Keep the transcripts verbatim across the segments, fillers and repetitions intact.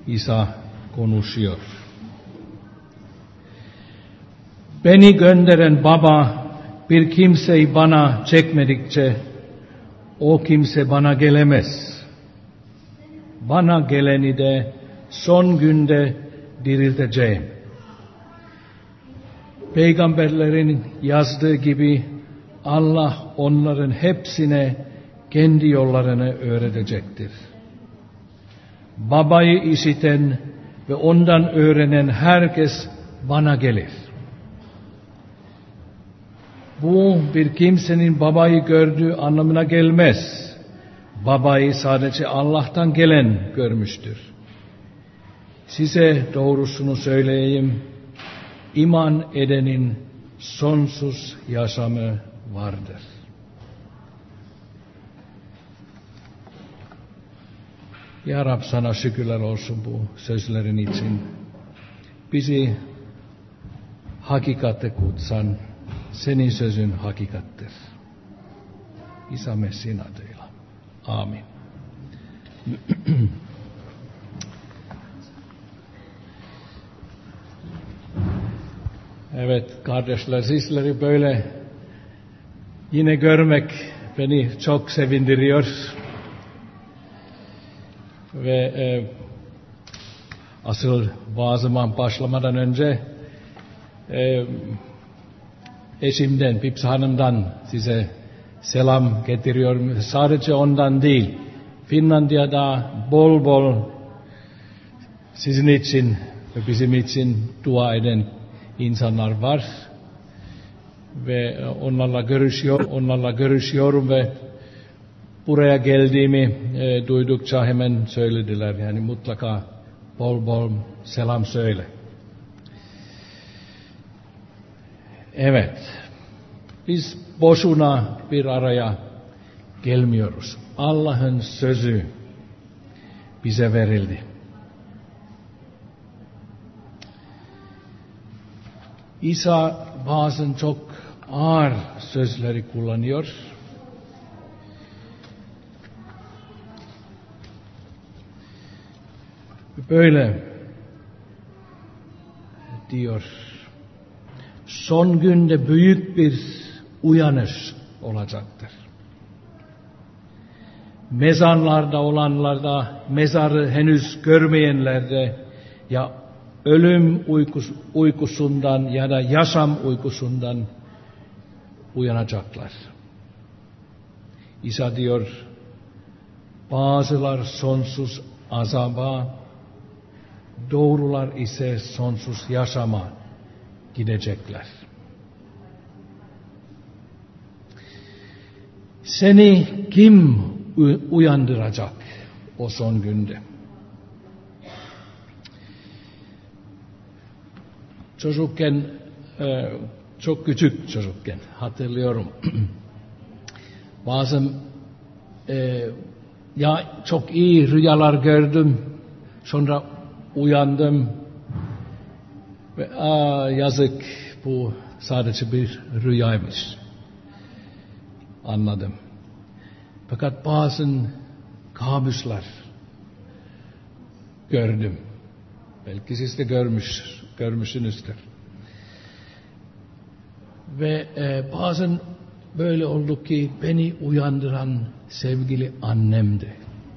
İsa konuşuyor. Beni gönderen Baba bir kimseyi bana çekmedikçe o kimse bana gelemez. Bana geleni de son günde dirilteceğim. Peygamberlerin yazdığı gibi Allah onların hepsine kendi yollarını öğretecektir. Babayı işiten ve ondan öğrenen herkes bana gelir. Bu bir kimsenin babayı gördüğü anlamına gelmez. Babayı sadece Allah'tan gelen görmüştür. Size doğrusunu söyleyeyim, iman edenin sonsuz yaşamı vardır. Ya Rab, sana şükürler olsun bu sözlerin için. Bizi hakikate kutsan, senin sözün hakikattir. İsa Mesih'in adıyla. Amin. Evet kardeşler, sizleri böyle yine görmek beni çok sevindiriyor. Ve e, asıl vaazıma başlamadan önce e, eşimden, Pips Hanım'dan size selam getiriyorum. Sadece ondan değil, Finlandiya'da bol bol sizin için ve bizim için dua eden insanlar var. Ve onlarla görüşüyor, onlarla görüşüyorum ve buraya geldiğimi e, duydukça hemen söylediler. Yani mutlaka bol bol selam söyle. Evet, biz boşuna bir araya gelmiyoruz. Allah'ın sözü bize verildi. İsa bazen çok ağır sözleri kullanıyor. Böyle diyor, son günde büyük bir uyanış olacaktır. Mezarlarda olanlarda, mezarı henüz görmeyenlerde ya ölüm uykus, uykusundan ya da yaşam uykusundan uyanacaklar. İsa diyor, bazılar sonsuz azaba, doğrular ise sonsuz yaşama gidecekler. Seni kim uyandıracak o son günde? Çocukken, çok küçük çocukken hatırlıyorum. Bazen ya çok iyi rüyalar gördüm, sonra uyandım ve aa, yazık, bu sadece bir rüyaymış. Anladım. Fakat bazen kabuslar gördüm. Belki siz de görmüş, görmüşsünüzdür. Ve e, bazen böyle oldu ki beni uyandıran sevgili annemdi.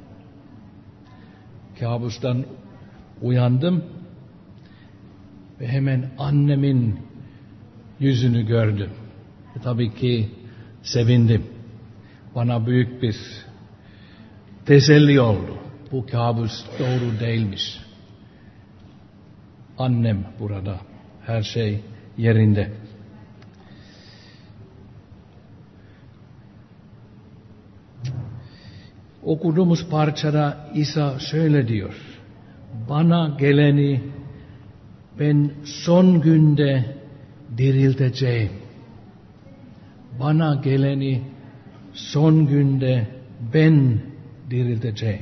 Kabustan uyandım ve hemen annemin yüzünü gördüm. E, tabii ki sevindim. Bana büyük bir teselli oldu. Bu kabus doğru değilmiş. Annem burada. Her şey yerinde. Okuduğumuz parçada İsa şöyle diyor. Bana geleni ben son günde dirilteceğim. Bana geleni son günde ben dirilteceğim.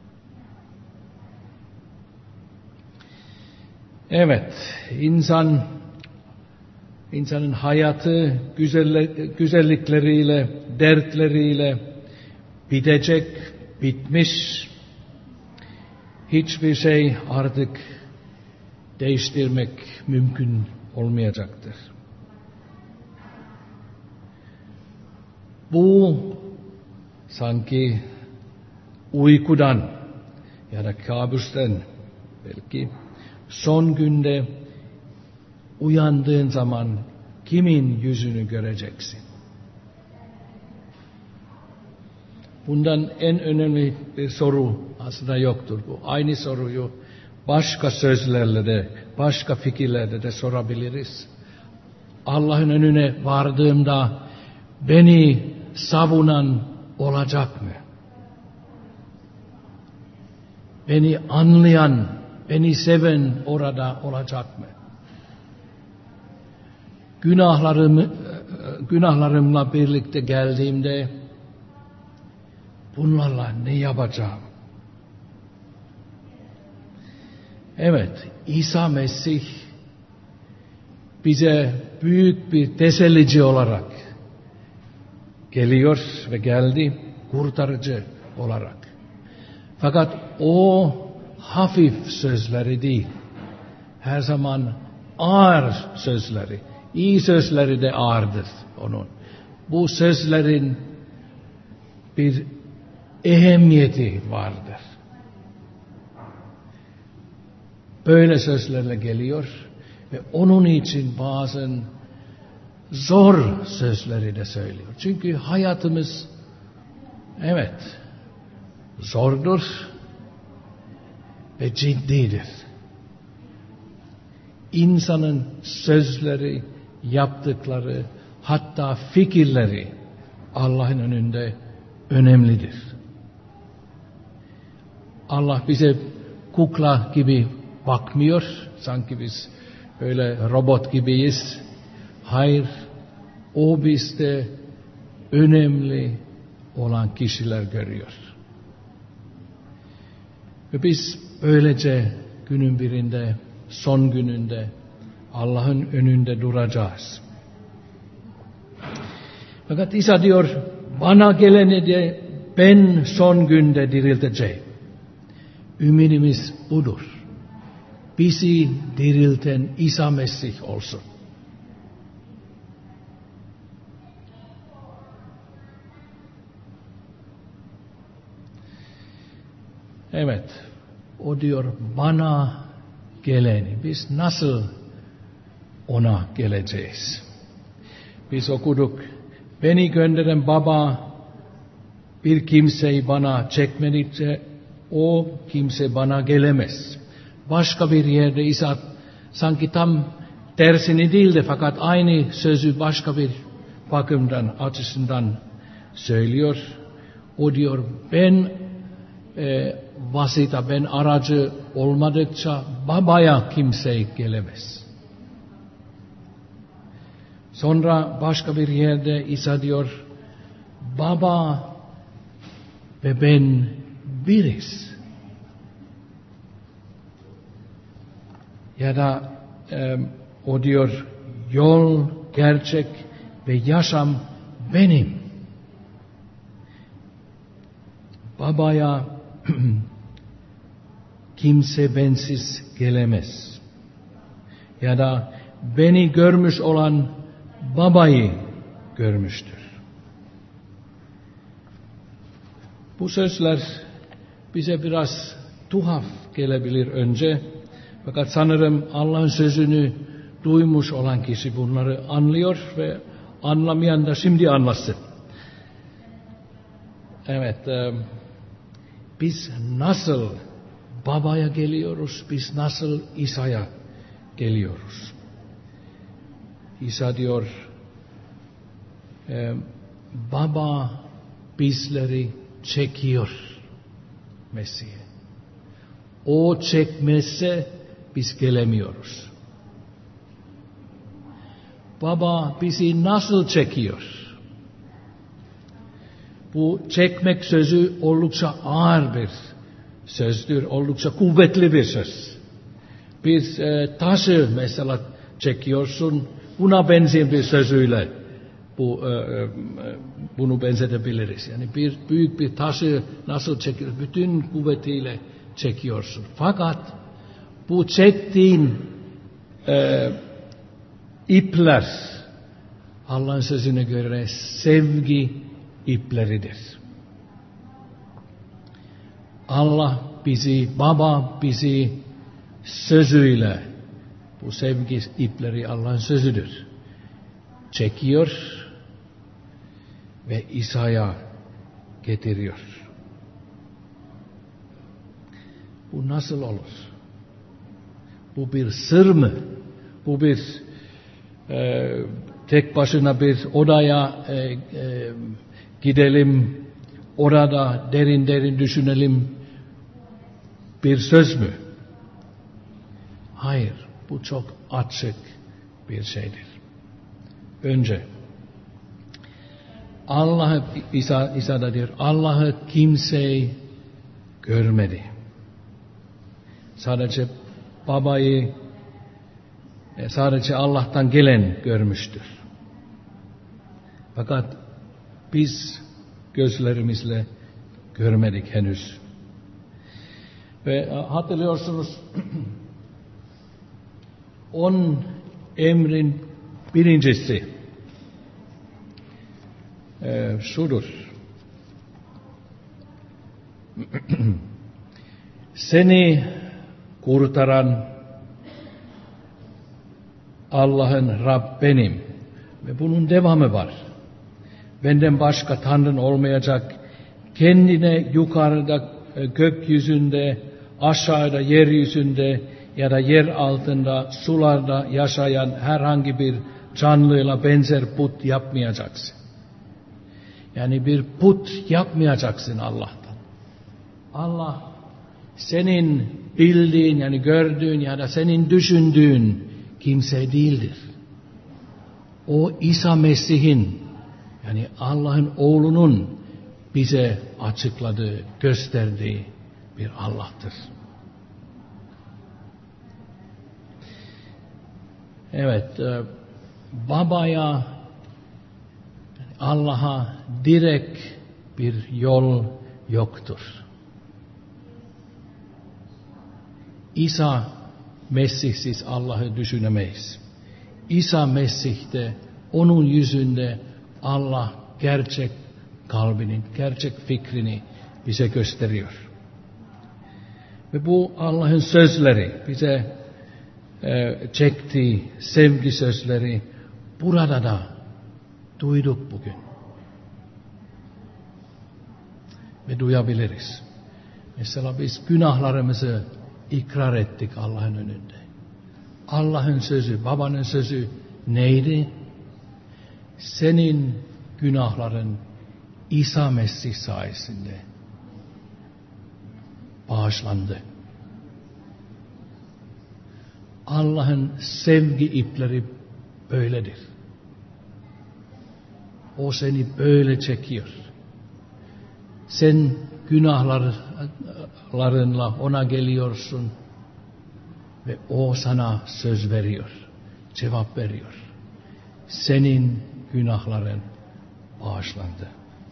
Evet, insan insanın hayatı güzellikleriyle, dertleriyle bitecek, bitmiş. hiçbir şey artık değiştirmek mümkün olmayacaktır. Bu sanki uykudan ya da kabusten belki son günde uyandığın zaman kimin yüzünü göreceksin? Bundan en önemli bir soru aslında yoktur bu. Aynı soruyu başka sözlerle de, başka fikirlerle de sorabiliriz. Allah'ın önüne vardığımda beni savunan olacak mı? Beni anlayan, beni seven orada olacak mı? Günahlarımı, günahlarımla birlikte geldiğimde bunlarla ne yapacağım? Evet, İsa Mesih bize büyük bir tesellici olarak geliyor ve geldi, kurtarıcı olarak. Fakat o hafif sözleri değil, her zaman ağır sözleri, iyi sözleri de ağırdır onun. Bu sözlerin bir ehemmiyeti vardır. Böyle sözlerle geliyor ve onun için bazen zor sözleri de söylüyor. Çünkü hayatımız evet zordur ve ciddidir. İnsanın sözleri, yaptıkları, hatta fikirleri Allah'ın önünde önemlidir. Allah bize kukla gibi bakmıyor, sanki biz böyle robot gibiyiz. Hayır, o bizde önemli olan kişiler görüyor. Ve biz böylece günün birinde, son gününde Allah'ın önünde duracağız. Fakat İsa diyor, bana geleni de ben son günde dirilteceğim. Ümidimiz budur. Bizi dirilten İsa Mesih olsun. Evet, o diyor bana geleni. Biz nasıl ona geleceğiz? Biz okuduk, beni gönderen baba bir kimseyi bana çekmedikçe o kimse bana gelemez. Başka bir yerde İsa sanki tam tersini değil de fakat aynı sözü başka bir bakımdan, açısından söylüyor. O diyor ben e, vasıta, ben aracı olmadıkça babaya kimse gelemez. Sonra başka bir yerde İsa diyor baba ve ben biriz. Ya da e, o diyor yol, gerçek ve yaşam benim. Babaya kimse bensiz gelemez. Ya da beni görmüş olan babayı görmüştür. Bu sözler bize biraz tuhaf gelebilir önce. Fakat sanırım Allah'ın sözünü duymuş olan kişi bunları anlıyor ve anlamayan da şimdi anlasın. Evet, e, biz nasıl babaya geliyoruz, biz nasıl İsa'ya geliyoruz? İsa diyor, e, baba bizleri çekiyor Mesih'e. O çekmezse biz gelemiyoruz. Baba bizi nasıl çekiyor? Bu çekmek sözü oldukça ağır bir sözdür, oldukça kuvvetli bir söz. Bir e, taşı mesela çekiyorsun, buna benzer bir sözüyle bu e, e, bunu benzetebiliriz. Yani bir büyük bir taşı nasıl çekiyor? Bütün kuvvetiyle çekiyorsun. Fakat bu çektiğin e, ipler Allah'ın sözüne göre sevgi ipleridir. Allah bizi, Baba bizi sözüyle, bu sevgi ipleri Allah'ın sözüdür, çekiyor ve İsa'ya getiriyor. Bu nasıl olur? Bu bir sır mı? Bu bir e, tek başına bir odaya e, e, gidelim, orada derin derin düşünelim bir söz mü? Hayır, bu çok açık bir şeydir. Önce Allah'ı, İsa, İsa'da diyor, Allah'ı kimse görmedi. Sadece babayı, sadece Allah'tan gelen görmüştür. Fakat biz gözlerimizle görmedik henüz. Ve hatırlıyorsunuz, on emrin birincisi e, şudur. Seni kurtaran Allah'ın Rab benim. Ve bunun devamı var. Benden başka Tanrın olmayacak. Kendine yukarıda, gökyüzünde, aşağıda, yeryüzünde ya da yer altında, sularda yaşayan herhangi bir canlıyla benzer put yapmayacaksın. Yani bir put yapmayacaksın Allah'tan. Allah senin bildiğin, yani gördüğün ya da senin düşündüğün kimse değildir. O İsa Mesih'in, yani Allah'ın oğlunun bize açıkladığı, gösterdiği bir Allah'tır. Evet, babaya, Allah'a direkt bir yol yoktur. İsa Mesih'siz Allah'ı düşünemeyiz. İsa Mesih'te, onun yüzünde Allah gerçek kalbinin, gerçek fikrini bize gösteriyor. Ve bu Allah'ın sözleri, bize e, çektiği sevgi sözleri burada da duyduk bugün. Ve duyabiliriz. Mesela biz günahlarımızı ikrar ettik Allah'ın önünde. Allah'ın sözü, babanın sözü neydi? Senin günahların İsa Mesih sayesinde bağışlandı. Allah'ın sevgi ipleri böyledir. O seni böyle çekiyor. Sen günahlarınla ona geliyorsun ve o sana söz veriyor, cevap veriyor. Senin günahların bağışlandı.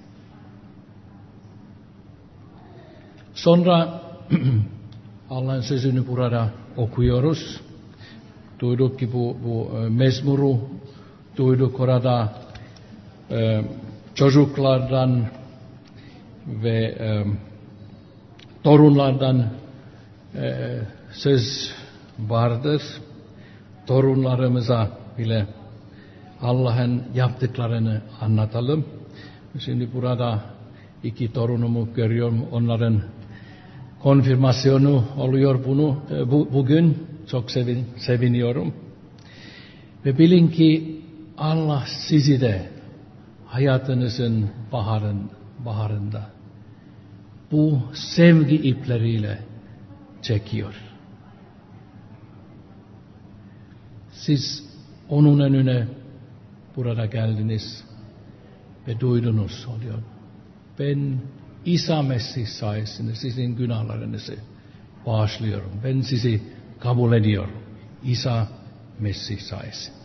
Sonra Allah'ın sözünü burada okuyoruz. Duyduk ki bu, bu mezmuru duyduk orada e, çocuklardan ve e, torunlardan e, söz vardır. Torunlarımıza bile Allah'ın yaptıklarını anlatalım. Şimdi burada iki torunumu görüyorum. Onların konfirmasyonu oluyor bunu bu, bugün. Çok sevin, seviniyorum. Ve bilin ki Allah sizi de hayatınızın baharın, baharında bu sevgi ipleriyle çekiyor. Siz onun önüne burada geldiniz ve duydunuz oluyor. Ben İsa Mesih sayesinde sizin günahlarınızı bağışlıyorum. Ben sizi kabul ediyorum. İsa Mesih sayesinde.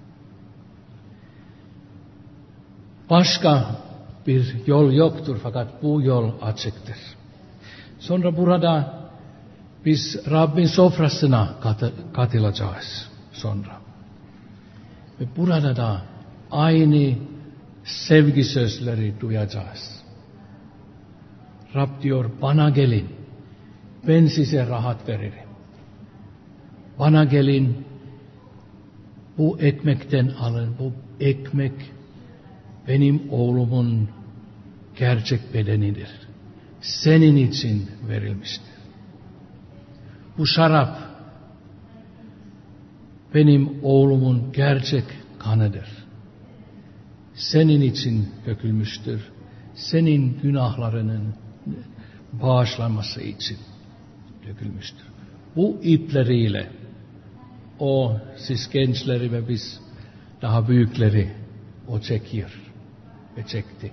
Başka bir yol yoktur fakat bu yol açıktır. Sonra burada biz Rabbin sofrasına katılacağız sonra. Ve burada da aynı sevgi sözleri duyacağız. Rab diyor, bana gelin, ben size rahat veririm. Bana gelin, bu ekmekten alın, bu ekmek benim oğlumun gerçek bedenidir. Senin için verilmiştir. Bu şarap benim oğlumun gerçek kanıdır. Senin için dökülmüştür. Senin günahlarının bağışlanması için dökülmüştür. Bu ipleriyle o siz gençleri ve biz daha büyükleri o çekiyor ve çekti.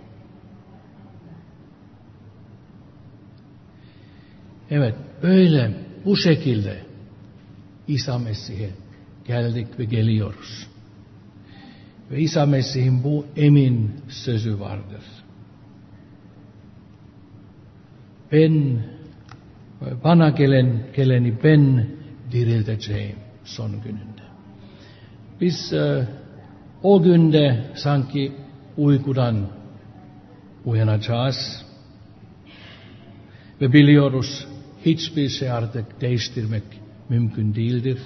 Evet, böyle bu şekilde İsa Mesih'e geldik ve geliyoruz. Ve İsa Mesih'in bu emin sözü vardır. Ben, bana gelen geleni ben dirilteceğim son gününde. Biz e, o günde sanki uykudan uyanacağız ve biliyoruz hiçbir şey artık değiştirmek mümkün değildir.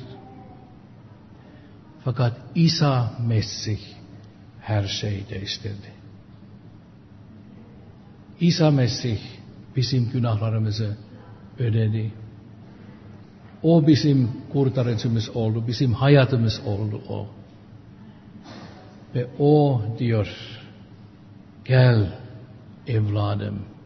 Fakat İsa Mesih her şeyi değiştirdi. İsa Mesih bizim günahlarımızı ödedi. O bizim kurtarıcımız oldu, bizim hayatımız oldu o. Ve o diyor, gel evladım,